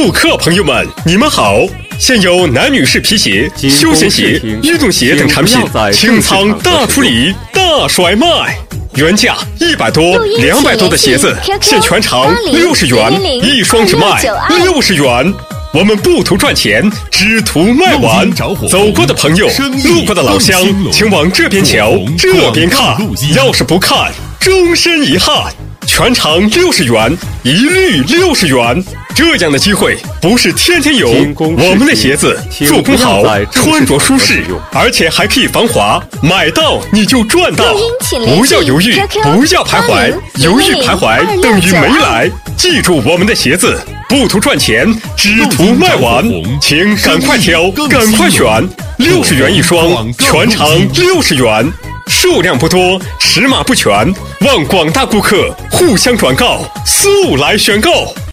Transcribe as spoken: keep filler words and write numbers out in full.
顾客朋友们，你们好！现有男女士皮鞋、休闲鞋、运动鞋等产品清仓大处理、大甩卖，原价一百多、两百多的鞋子，现全场六十元，一双只卖六十元。我们不图赚钱，只图卖完。走过的朋友，路过的老乡，请往这边瞧，这边看。要是不看，终身遗憾。全场六十元，一律六十元。这样的机会不是天天有。我们的鞋子做工好，穿着舒适，而且还可以防滑，买到你就赚到。不要犹豫，不要徘徊，犹豫徘徊等于没来。记住我们的鞋子，不图赚钱，只图卖完，请赶快挑，赶快选，六十元一双，全场六十元。数量不多，尺码不全，望广大顾客互相转告，速来选购。